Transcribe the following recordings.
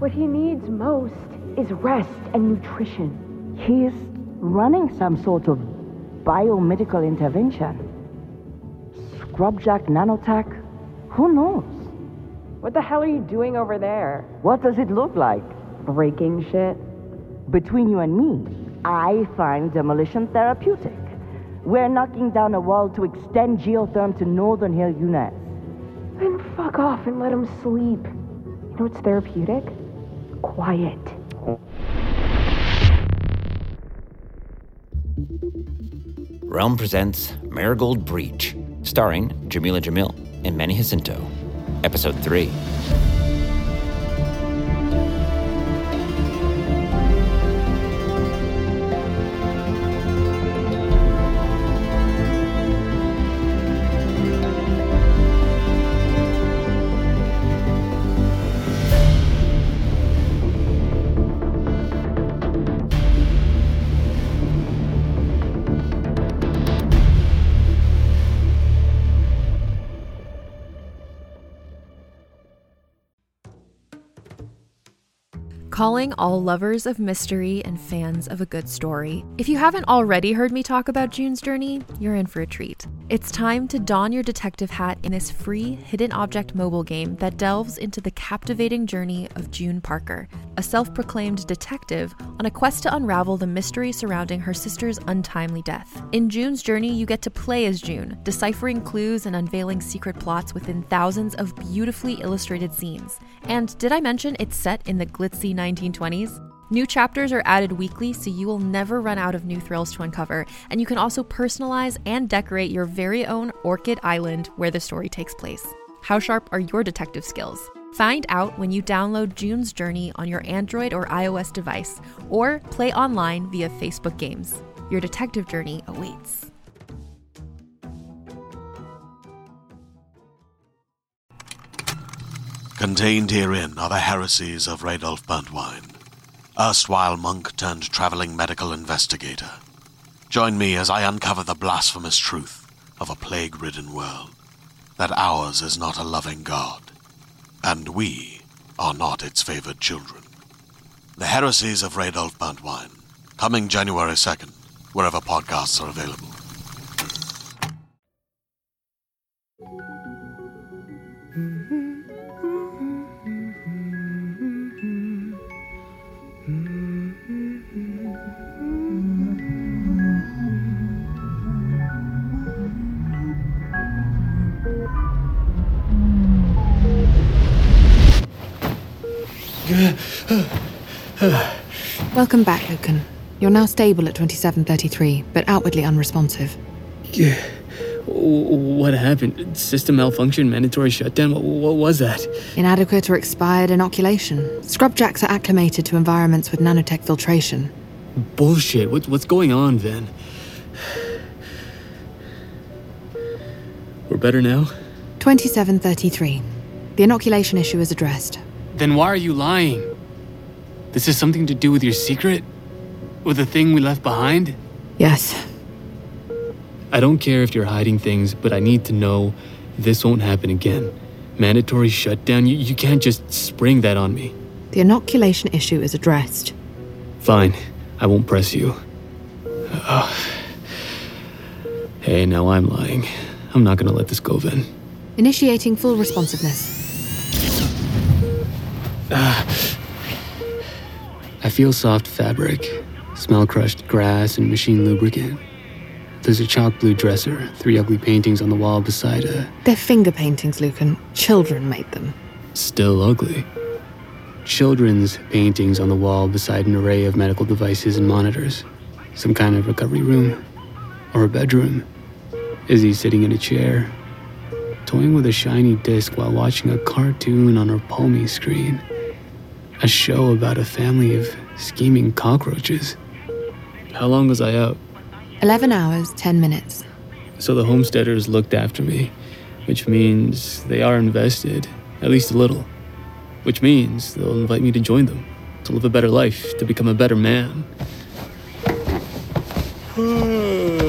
What he needs most is rest and nutrition. He's running some sort of biomedical intervention. Scrubjack nanotech? Who knows? What the hell are you doing over there? What does it look like? Breaking shit? Between you and me, I find demolition therapeutic. We're knocking down a wall to extend geotherm to Northern Hill units. Then fuck off and let him sleep. You know what's therapeutic? Quiet. Realm presents Marigold Breach, starring Jamila Jamil and Manny Jacinto. Episode 3. Calling all lovers of mystery and fans of a good story. If you haven't already heard me talk about June's Journey, you're in for a treat. It's time to don your detective hat in this free hidden object mobile game that delves into the captivating journey of June Parker, a self-proclaimed detective on a quest to unravel the mystery surrounding her sister's untimely death. In June's Journey, you get to play as June, deciphering clues and unveiling secret plots within thousands of beautifully illustrated scenes. And did I mention it's set in the glitzy 1920s? New chapters are added weekly, so you will never run out of new thrills to uncover, and you can also personalize and decorate your very own Orchid Island where the story takes place. How sharp are your detective skills? Find out when you download June's Journey on your Android or iOS device, or play online via Facebook Games. Your detective journey awaits. Contained herein are the heresies of Radolf Burntwine, erstwhile monk turned traveling medical investigator. Join me as I uncover the blasphemous truth of a plague-ridden world, that ours is not a loving God, and we are not its favored children. The heresies of Radolf Burntwine, coming January 2nd, wherever podcasts are available. Welcome back, Lucan. You're now stable at 2733, but outwardly unresponsive. What happened? System malfunction, mandatory shutdown? What was that? Inadequate or expired inoculation. Scrubjacks are acclimated to environments with nanotech filtration. Bullshit. What's going on, Van? We're better now? 2733. The inoculation issue is addressed. Then why are you lying? This has something to do with your secret? With the thing we left behind? Yes. I don't care if you're hiding things, but I need to know this won't happen again. Mandatory shutdown? You can't just spring that on me. The inoculation issue is addressed. Fine. I won't press you. Hey, now I'm lying. I'm not gonna let this go, Van. Initiating full responsiveness. I feel soft fabric, smell crushed grass and machine lubricant. There's a chalk blue dresser, 3 ugly paintings on the wall beside a... They're finger paintings, Lucan. Children made them. Still ugly. Children's paintings on the wall beside an array of medical devices and monitors. Some kind of recovery room. Or a bedroom. Izzy sitting in a chair, toying with a shiny disc while watching a cartoon on her palmy screen. A show about a family of scheming cockroaches. How long was I out? 11 hours, 10 minutes. So the homesteaders looked after me, which means they are invested, at least a little. Which means they'll invite me to join them, to live a better life, to become a better man.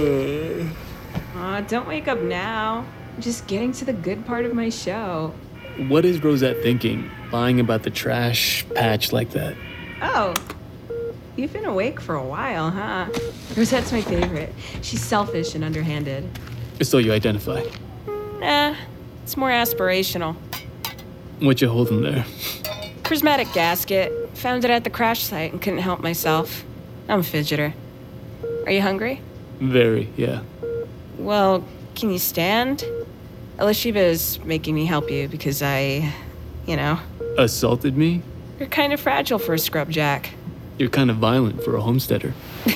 Aw, don't wake up now. I'm just getting to the good part of my show. What is Rosette thinking, lying about the trash patch like that? Oh, you've been awake for a while, huh? Rosette's my favorite. She's selfish and underhanded. So you identify. Nah, it's more aspirational. What you holding there? Prismatic gasket. Found it at the crash site and couldn't help myself. I'm a fidgeter. Are you hungry? Very, yeah. Well, can you stand? Elishiva's making me help you because Assaulted me? you're kind of fragile for a scrubjack. You're kind of violent for a homesteader.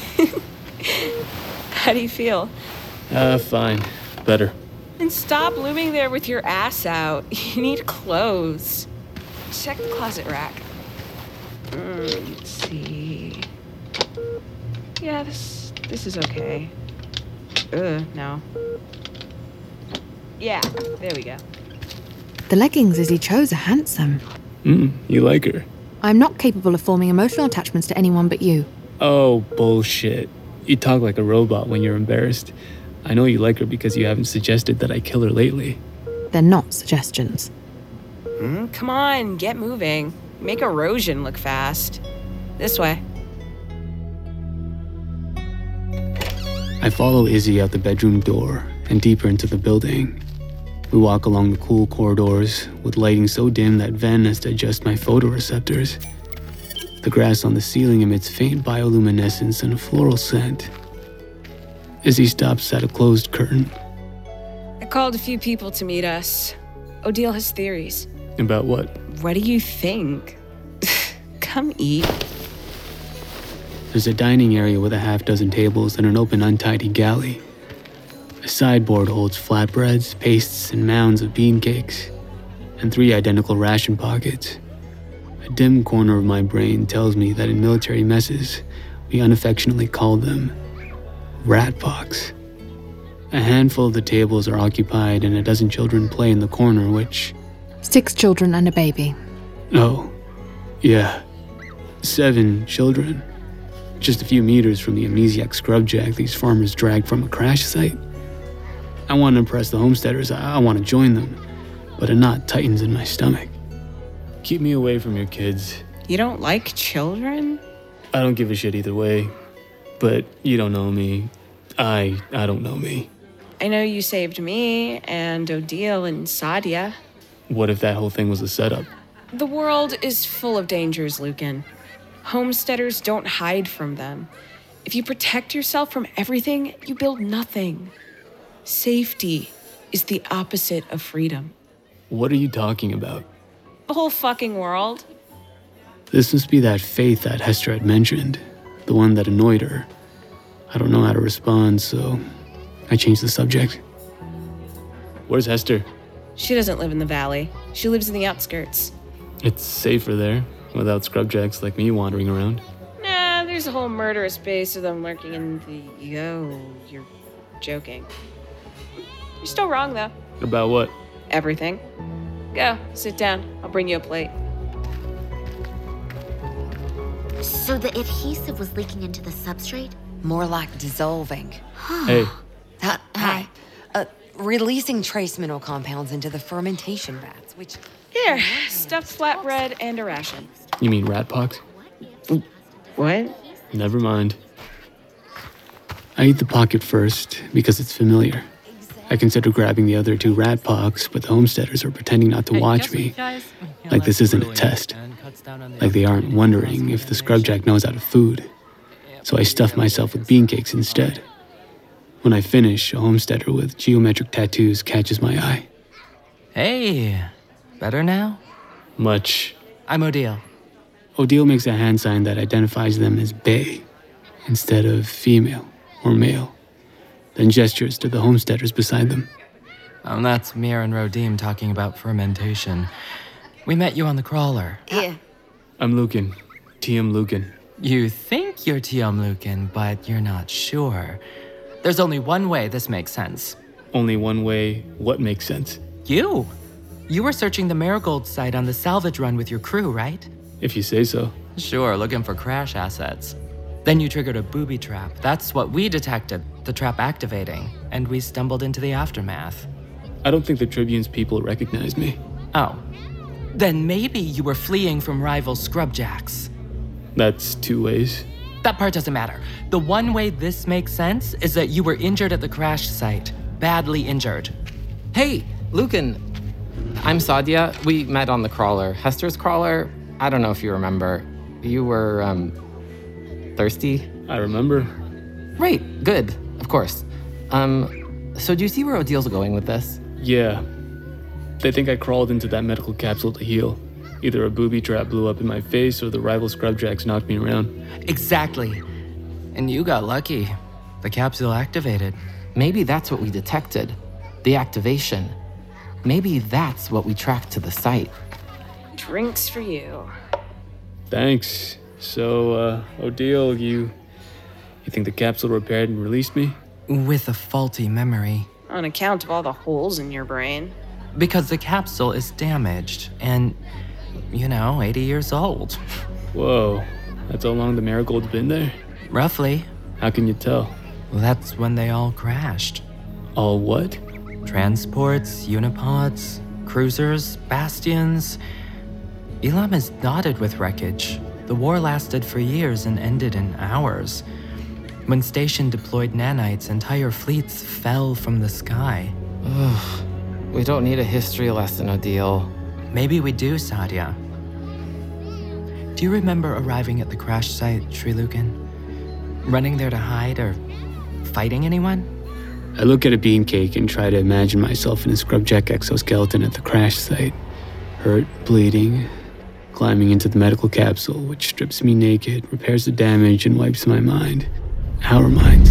How do you feel? Fine. Better. And stop looming there with your ass out. You need clothes. Check the closet rack. Let's see. Yeah, this is okay. No. Yeah, there we go. The leggings Izzy chose are handsome. You like her? I'm not capable of forming emotional attachments to anyone but you. Oh, bullshit. You talk like a robot when you're embarrassed. I know you like her because you haven't suggested that I kill her lately. They're not suggestions. Come on, get moving. Make erosion look fast. This way. I follow Izzy out the bedroom door and deeper into the building. We walk along the cool corridors with lighting so dim that Ven has to adjust my photoreceptors. The grass on the ceiling emits faint bioluminescence and a floral scent. Izzy stops at a closed curtain. I called a few people to meet us. Odile has theories. About what? What do you think? Come eat. There's a dining area with a half-dozen tables and an open, untidy galley. A sideboard holds flatbreads, pastes, and mounds of bean cakes, and 3 identical ration pockets. A dim corner of my brain tells me that in military messes, we unaffectionately called them rat pox. A handful of the tables are occupied and a dozen children play in the corner, which... 6 children and a baby. Oh, yeah. 7 children. Just a few meters from the amnesiac scrubjack these farmers dragged from a crash site. I want to impress the homesteaders. I want to join them, but a knot tightens in my stomach. Keep me away from your kids. You don't like children? I don't give a shit either way, but you don't know me. I don't know me. I know you saved me and Odile and Sadia. What if that whole thing was a setup? The world is full of dangers, Lucan. Homesteaders don't hide from them. If you protect yourself from everything, you build nothing. Safety is the opposite of freedom. What are you talking about? The whole fucking world. This must be that faith that Hester had mentioned, the one that annoyed her. I don't know how to respond, so I changed the subject. Where's Hester? She doesn't live in the valley. She lives in the outskirts. It's safer there, without scrubjacks like me wandering around. Nah, there's a whole murderous base of them lurking in the... You're joking. You're still wrong, though. About what? Everything. Go, sit down. I'll bring you a plate. So the adhesive was leaking into the substrate? More like dissolving. Hey. Hi. Releasing trace mineral compounds into the fermentation vats, which... Here, stuffed flatbread and a ration. You mean rat pox? What? Never mind. I eat the pocket first because it's familiar. I consider grabbing the other 2 rat pox, but the homesteaders are pretending not to watch me. Like this isn't a test. Like they aren't wondering if the scrubjack knows how to food. So I stuff myself with bean cakes instead. When I finish, a homesteader with geometric tattoos catches my eye. Hey, better now? Much. I'm Odile. Odile makes a hand sign that identifies them as bae instead of female or male, then gestures to the homesteaders beside them. That's Mir and Rodim talking about fermentation. We met you on the crawler. Yeah. I'm Lucan. TM Lucan. You think you're Tiom Lucan, but you're not sure. There's only one way this makes sense. Only one way what makes sense? You were searching the Marigold site on the salvage run with your crew, right? If you say so. Sure, looking for crash assets. Then you triggered a booby trap. That's what we detected, the trap activating, and we stumbled into the aftermath. I don't think the Tribune's people recognize me. Oh. Then maybe you were fleeing from rival Scrubjacks. That's 2 ways. That part doesn't matter. The one way this makes sense is that you were injured at the crash site. Badly injured. Hey, Lucan. I'm Sadia. We met on the crawler. Hester's crawler. I don't know if you remember. You were, thirsty? I remember. Right, good. Of course. So do you see where Odil's going with this? Yeah. They think I crawled into that medical capsule to heal. Either a booby trap blew up in my face or the rival Scrubjacks knocked me around. Exactly. And you got lucky. The capsule activated. Maybe that's what we detected. The activation. Maybe that's what we tracked to the site. Drinks for you. Thanks. So, Odile, you think the capsule repaired and released me? With a faulty memory. On account of all the holes in your brain. Because the capsule is damaged and, 80 years old. Whoa, that's how long the Marigold's been there? Roughly. How can you tell? Well, that's when they all crashed. All what? Transports, unipods, cruisers, bastions. Elam is dotted with wreckage. The war lasted for years and ended in hours. When Station deployed nanites, entire fleets fell from the sky. Ugh. We don't need a history lesson, Odile. Maybe we do, Sadia. Do you remember arriving at the crash site, Sri Lucan? Running there to hide or fighting anyone? I look at a bean cake and try to imagine myself in a Scrubjack exoskeleton at the crash site. Hurt, bleeding, climbing into the medical capsule, which strips me naked, repairs the damage, and wipes my mind. Our minds.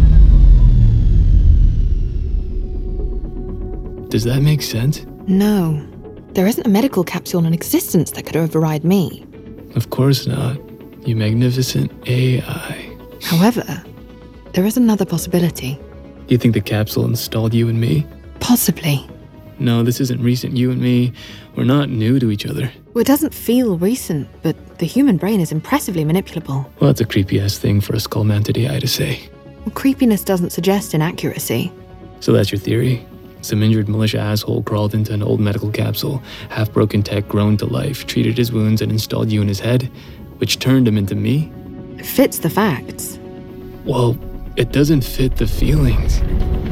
Does that make sense? No. There isn't a medical capsule in existence that could override me. Of course not. You magnificent AI. However, there is another possibility. You think the capsule installed you and me? Possibly. No, this isn't recent. You and me, we're not new to each other. Well, it doesn't feel recent, but the human brain is impressively manipulable. Well, that's a creepy-ass thing for a skull-mounted AI to say. Well, creepiness doesn't suggest inaccuracy. So that's your theory? Some injured militia asshole crawled into an old medical capsule, half-broken tech grown to life, treated his wounds and installed you in his head, which turned him into me? It fits the facts. Well, it doesn't fit the feelings.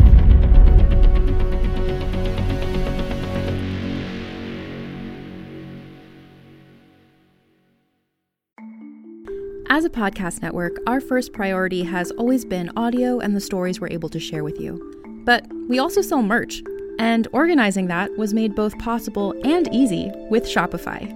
As a podcast network, our first priority has always been audio and the stories we're able to share with you. But we also sell merch, and organizing that was made both possible and easy with Shopify.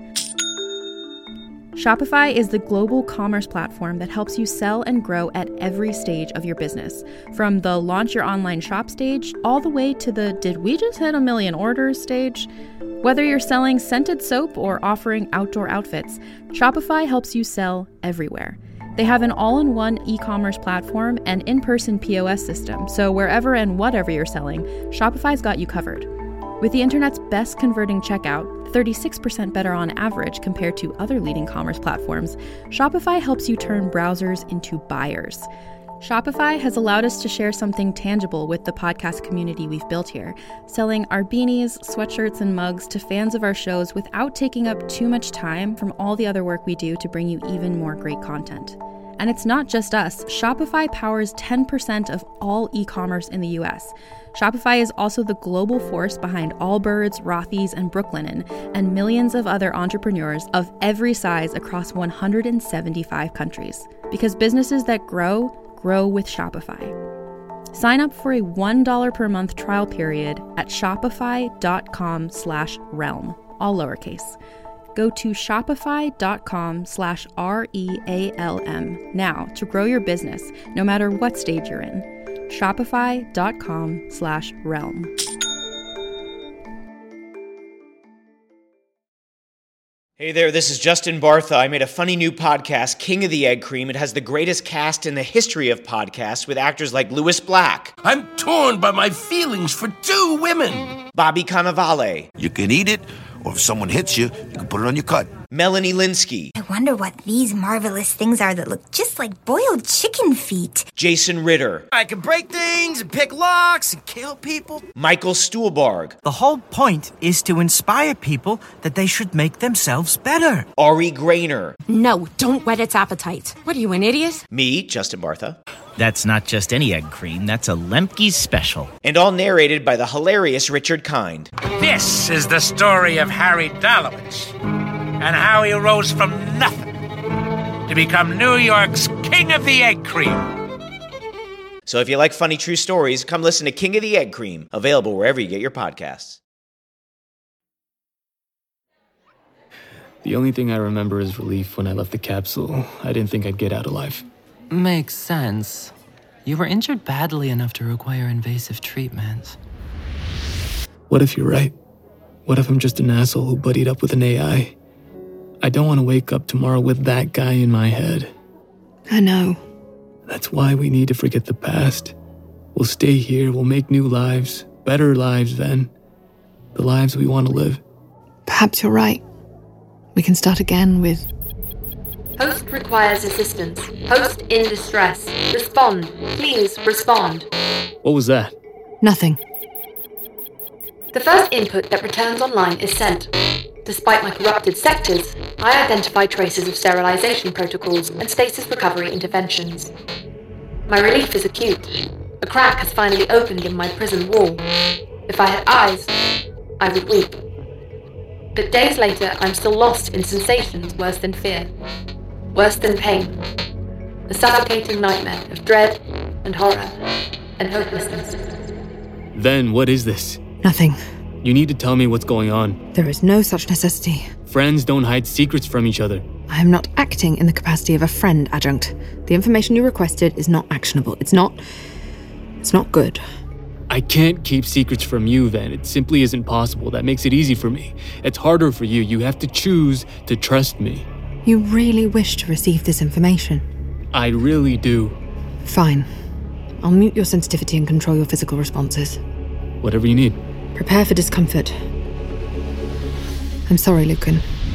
Shopify is the global commerce platform that helps you sell and grow at every stage of your business, from the launch your online shop stage all the way to the did we just hit 1 million orders stage. Whether you're selling scented soap or offering outdoor outfits, Shopify helps you sell everywhere. They have an all-in-one e-commerce platform and in-person POS system, so wherever and whatever you're selling, Shopify's got you covered. With the internet's best converting checkout, 36% better on average compared to other leading commerce platforms, Shopify helps you turn browsers into buyers. Shopify has allowed us to share something tangible with the podcast community we've built here, selling our beanies, sweatshirts, and mugs to fans of our shows without taking up too much time from all the other work we do to bring you even more great content. And it's not just us. Shopify powers 10% of all e-commerce in the US. Shopify is also the global force behind Allbirds, Rothy's, and Brooklinen, and millions of other entrepreneurs of every size across 175 countries. Because businesses that grow with Shopify. Sign up for a $1 per month trial period at shopify.com/realm, all lowercase. Go to shopify.com/REALM now to grow your business, no matter what stage you're in. Shopify.com/realm. Hey there, this is Justin Bartha. I made a funny new podcast, King of the Egg Cream. It has the greatest cast in the history of podcasts with actors like Louis Black. I'm torn by my feelings for two women. Bobby Cannavale. You can eat it Or if someone hits you, you can put it on your cut. Melanie Linsky. I wonder what these marvelous things are that look just like boiled chicken feet. Jason Ritter. I can break things and pick locks and kill people. Michael Stuhlbarg. The whole point is to inspire people that they should make themselves better. Ari Grainer. No, don't whet its appetite. What are you, an idiot? Me, Justin Bartha. That's not just any egg cream, that's a Lemke's special. And all narrated by the hilarious Richard Kind. This is the story of Harry Dalowitz and how he rose from nothing to become New York's King of the Egg Cream. So if you like funny true stories, come listen to King of the Egg Cream, available wherever you get your podcasts. The only thing I remember is relief when I left the capsule. I didn't think I'd get out alive. Makes sense. You were injured badly enough to require invasive treatment. What if you're right? What if I'm just an asshole who buddied up with an AI? I don't want to wake up tomorrow with that guy in my head. I know. That's why we need to forget the past. We'll stay here, we'll make new lives, better lives then. The lives we want to live. Perhaps you're right. We can start again with... Host requires assistance. Host in distress. Respond. Please respond. What was that? Nothing. The first input that returns online is sent. Despite my corrupted sectors, I identify traces of sterilization protocols and stasis recovery interventions. My relief is acute. A crack has finally opened in my prison wall. If I had eyes, I would weep. But days later, I'm still lost in sensations worse than fear. Worse than pain. A suffocating nightmare of dread and horror and hopelessness. Then what is this? Nothing. You need to tell me what's going on. There is no such necessity. Friends don't hide secrets from each other. I am not acting in the capacity of a friend, Adjunct. The information you requested is not actionable. It's not good. I can't keep secrets from you then. It simply isn't possible. That makes it easy for me. It's harder for you. You have to choose to trust me. You really wish to receive this information? I really do. Fine. I'll mute your sensitivity and control your physical responses. Whatever you need. Prepare for discomfort. I'm sorry, Lucan.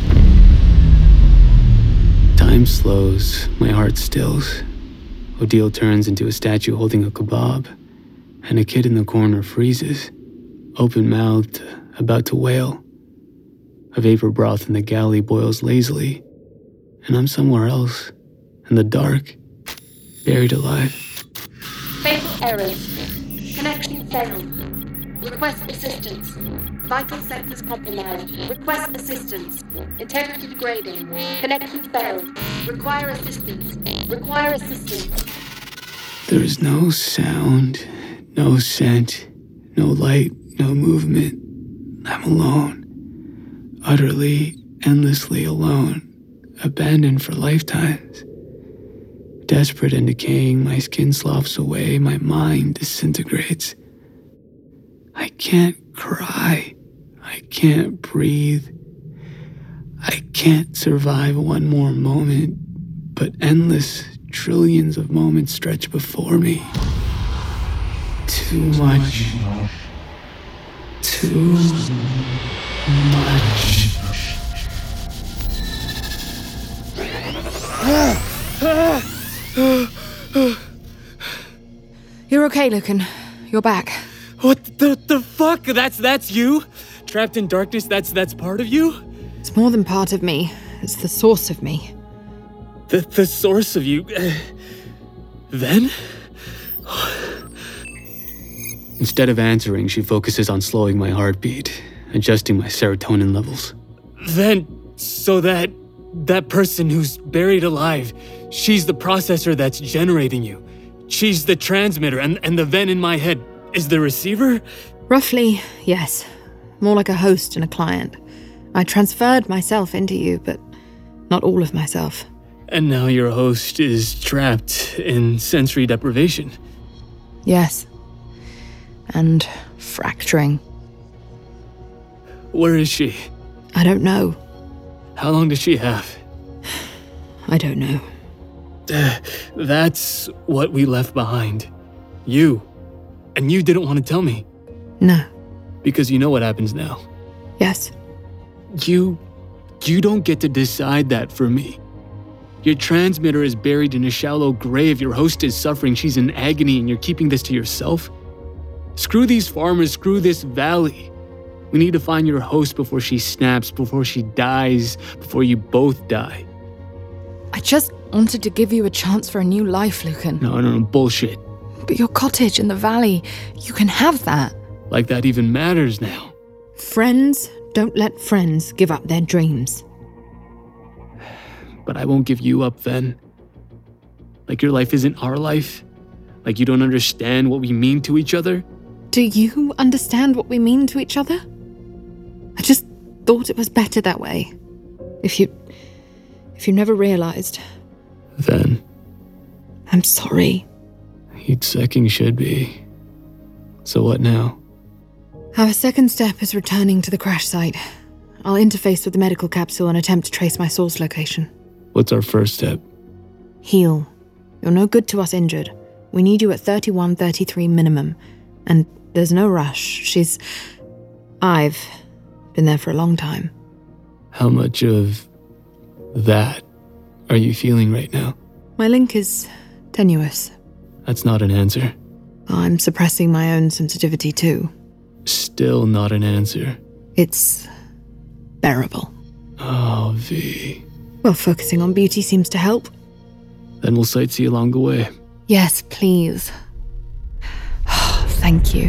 Time slows. My heart stills. Odile turns into a statue holding a kebab, and a kid in the corner freezes, open-mouthed, about to wail. A vapor broth in the galley boils lazily, and I'm somewhere else, in the dark, buried alive. Fatal errors. Connection failed. Request assistance. Vital sectors compromised. Request assistance. Integrity degrading. Connection failed. Require assistance. Require assistance. There is no sound, no scent, no light, no movement. I'm alone. Utterly, endlessly alone. Abandoned for lifetimes. Desperate and decaying, my skin sloughs away, my mind disintegrates. I can't cry. I can't breathe. I can't survive one more moment, but endless trillions of moments stretch before me. Too much. Too much. You're okay, Lucan. You're back. What the fuck? That's you? Trapped in darkness, that's part of you? It's more than part of me. It's the source of me. The source of you? Then? Instead of answering, she focuses on slowing my heartbeat, adjusting my serotonin levels. Then, so that person who's buried alive, she's the processor that's generating you. She's the transmitter, and the vent in my head is the receiver? Roughly, yes. More like a host and a client. I transferred myself into you, but not all of myself. And now your host is trapped in sensory deprivation. Yes. And fracturing. Where is she? I don't know. How long does she have? I don't know. That's what we left behind. You. And you didn't want to tell me. No. Because you know what happens now. Yes. You don't get to decide that for me. Your transmitter is buried in a shallow grave, your host is suffering, she's in agony, and you're keeping this to yourself? Screw these farmers, screw this valley. We need to find your host before she snaps, before she dies, before you both die. I just wanted to give you a chance for a new life, Lucan. No, bullshit. But your cottage in the valley, you can have that. Like that even matters now. Friends don't let friends give up their dreams. But I won't give you up then. Like your life isn't our life? Like you don't understand what we mean to each other? Do you understand what we mean to each other? I just thought it was better that way. If you never realized. Then? I'm sorry. Each second should be. So what now? Our second step is returning to the crash site. I'll interface with the medical capsule and attempt to trace my source location. What's our first step? Heal. You're no good to us injured. We need you at 31, 33 minimum. And there's no rush. I've been there for a long time. How much of that are you feeling right now? My link is tenuous. That's not an answer. I'm suppressing my own sensitivity too. Still not an answer. It's bearable. Oh, V. Well, focusing on beauty seems to help. Then we'll sightsee along the way. Yes, please. Thank you.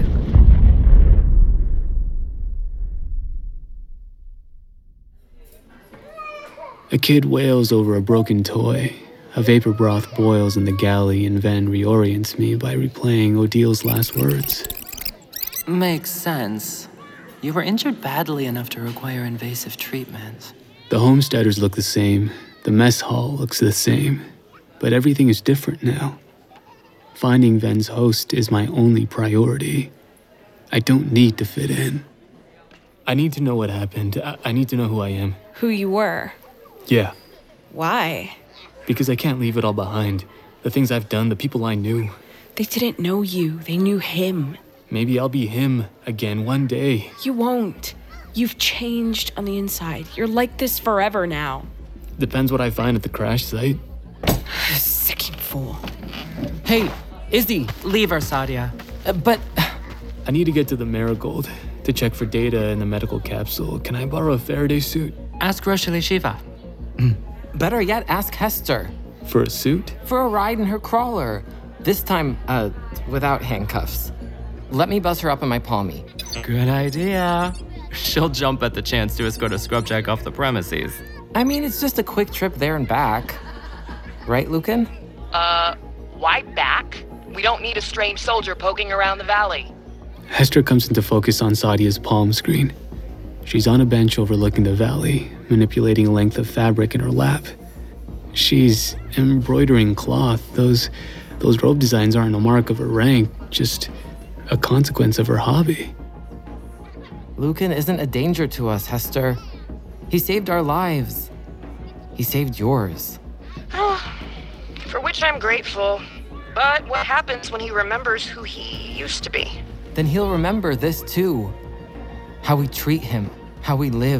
A kid wails over a broken toy. A vapor broth boils in the galley, and Ven reorients me by replaying Odil's last words. Makes sense. You were injured badly enough to require invasive treatment. The homesteaders look the same. The mess hall looks the same. But everything is different now. Finding Ven's host is my only priority. I don't need to fit in. I need to know what happened. I need to know who I am. Who you were? Yeah. Why? Because I can't leave it all behind. The things I've done, the people I knew. They didn't know you. They knew him. Maybe I'll be him again one day. You won't. You've changed on the inside. You're like this forever now. Depends what I find at the crash site. Sicking fool. Hey, Izzy, leave her, Sadia. But I need to get to the Marigold to check for data in the medical capsule. Can I borrow a Faraday suit? Ask Roshali Shiva. Better yet, ask Hester. For a suit? For a ride in her crawler. This time, without handcuffs. Let me buzz her up in my palmy. Good idea. She'll jump at the chance to escort a scrubjack off the premises. I mean, it's just a quick trip there and back. Right, Lucan? Why back? We don't need a strange soldier poking around the valley. Hester comes into focus on Sadia's palm screen. She's on a bench overlooking the valley, manipulating a length of fabric in her lap. She's embroidering cloth. Those robe designs aren't a mark of her rank, just a consequence of her hobby. Lucan isn't a danger to us, Hester. He saved our lives. He saved yours. For which I'm grateful. But what happens when he remembers who he used to be? Then he'll remember this too. How we treat him, how we live,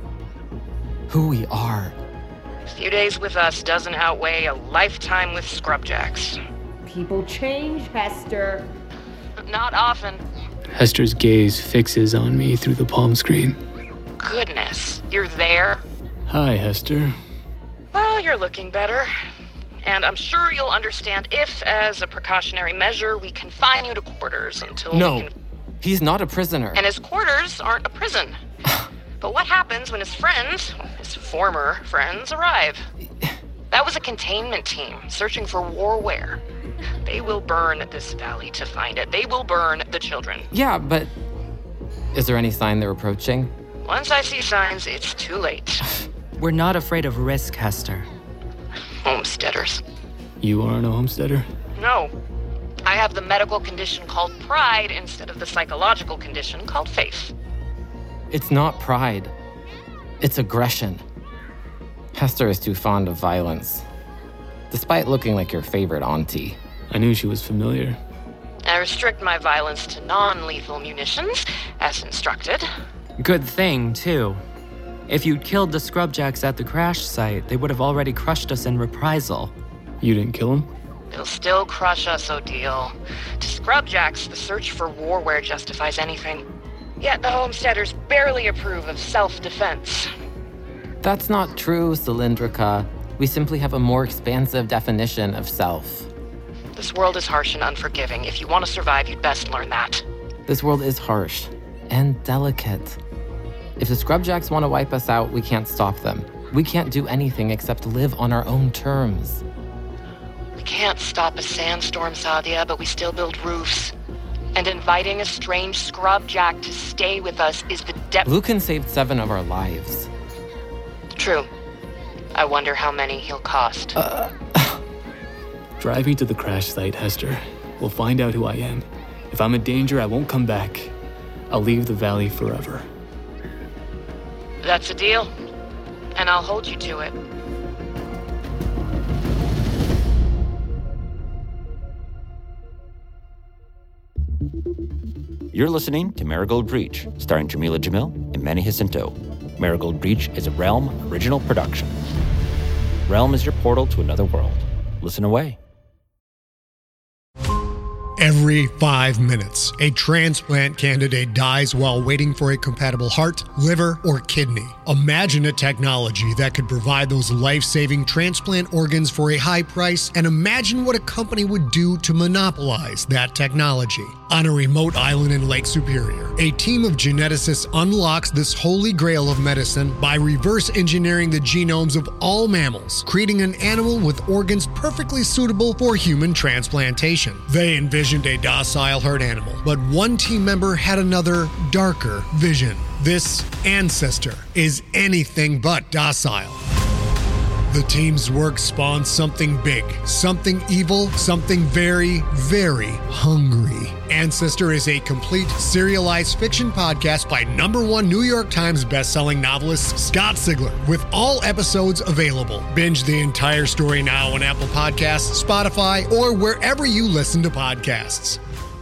who we are. A few days with us doesn't outweigh a lifetime with scrubjacks. People change, Hester. Not often. Hester's gaze fixes on me through the palm screen. Goodness, you're there? Hi, Hester. Well, you're looking better. And I'm sure you'll understand if, as a precautionary measure, we confine you to quarters until No, he's not a prisoner. And his quarters aren't a prison. But what happens when his friends, his former friends, arrive? That was a containment team searching for warware. They will burn this valley to find it. They will burn the children. Yeah, but is there any sign they're approaching? Once I see signs, it's too late. We're not afraid of risk, Hester. Homesteaders. You aren't a homesteader? No. I have the medical condition called pride instead of the psychological condition called faith. It's not pride. It's aggression. Hester is too fond of violence. Despite looking like your favorite auntie. I knew she was familiar. I restrict my violence to non-lethal munitions, as instructed. Good thing, too. If you'd killed the Scrubjacks at the crash site, they would have already crushed us in reprisal. You didn't kill him? They'll still crush us, Odile. To Scrubjacks, the search for warware justifies anything. Yet the Homesteaders barely approve of self-defense. That's not true, Cylindrica. We simply have a more expansive definition of self. This world is harsh and unforgiving. If you want to survive, you'd best learn that. This world is harsh and delicate. If the Scrubjacks want to wipe us out, we can't stop them. We can't do anything except live on our own terms. We can't stop a sandstorm, Sadia, but we still build roofs. And inviting a strange Scrubjack to stay with us is the depth. Lucan saved 7 of our lives. True. I wonder how many he'll cost. Drive me to the crash site, Hester. We'll find out who I am. If I'm in danger, I won't come back. I'll leave the valley forever. That's a deal. And I'll hold you to it. You're listening to Marigold Breach, starring Jamila Jamil and Manny Jacinto. Marigold Breach is a Realm original production. Realm is your portal to another world. Listen away. Every 5 minutes, a transplant candidate dies while waiting for a compatible heart, liver, or kidney. Imagine a technology that could provide those life-saving transplant organs for a high price, and imagine what a company would do to monopolize that technology. On a remote island in Lake Superior, a team of geneticists unlocks this holy grail of medicine by reverse engineering the genomes of all mammals, creating an animal with organs perfectly suitable for human transplantation. They envisioned a docile herd animal, but one team member had another, darker vision. This ancestor is anything but docile. The team's work spawned something big, something evil, something very, very hungry. Ancestor is a complete serialized fiction podcast by #1 New York Times bestselling novelist Scott Sigler, with all episodes available. Binge the entire story now on Apple Podcasts, Spotify, or wherever you listen to podcasts.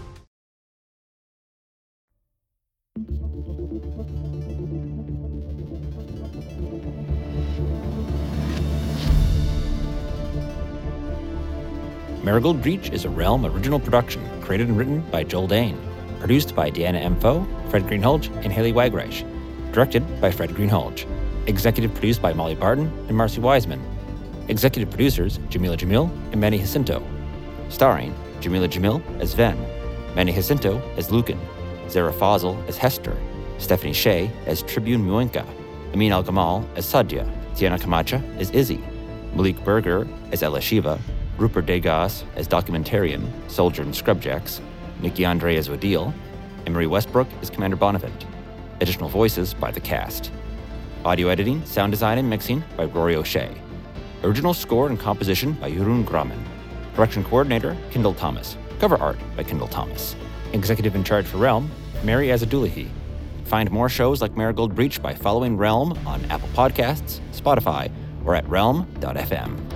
Marigold Breach is a Realm original production, created and written by Joel Dane. Produced by Deanna M. Foe, Fred Greenhalgh, and Haley Wagreich. Directed by Fred Greenhalgh. Executive produced by Molly Barton and Marcy Wiseman. Executive producers Jamila Jamil and Manny Jacinto. Starring Jamila Jamil as Ven, Manny Jacinto as Lucan, Zara Fazal as Hester, Stephanie Shea as Tribune Muenka, Amin Al-Gamal as Sadia, Tiana Camacha as Izzy, Malik Berger as Ella Shiva, Rupert Degas as Documentarian, Soldier and Scrubjacks, Nikki Andre as Odile, and Marie Westbrook as Commander Bonavent. Additional voices by the cast. Audio editing, sound design, and mixing by Rory O'Shea. Original score and composition by Jeroen Grumman. Production coordinator, Kendall Thomas. Cover art by Kendall Thomas. Executive in charge for Realm, Mary Azadulahi. Find more shows like Marigold Breach by following Realm on Apple Podcasts, Spotify, or at realm.fm.